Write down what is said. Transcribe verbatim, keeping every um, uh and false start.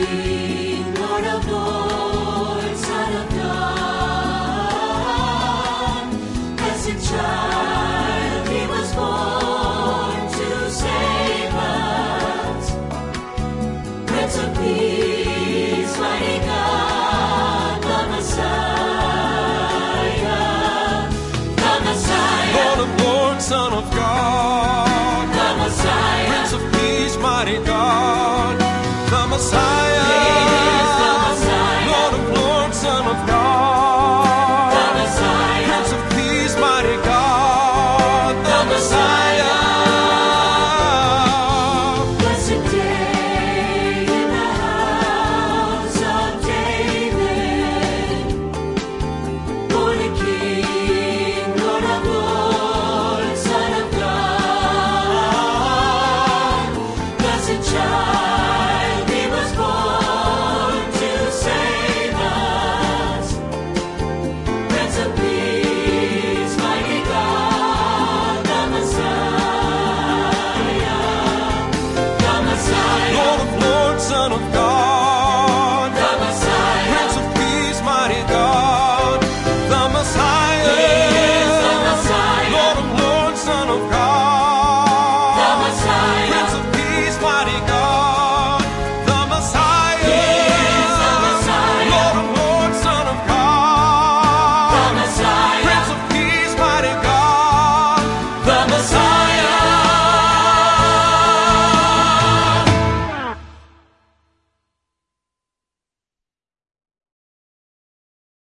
King, Lord of Lords, Son of God, blessed child, he was born to save us. Prince of Peace, mighty God, the Messiah, the Messiah, Lord of Lords, Son of God, the Messiah, Prince of Peace, mighty God, the Messiah, He is the Messiah, Lord of Lords, Son of God, the Messiah, Prince of Peace, mighty God, the Messiah. blessed day in the house of David, born a King, Lord of Lords, Son of God, blessed child.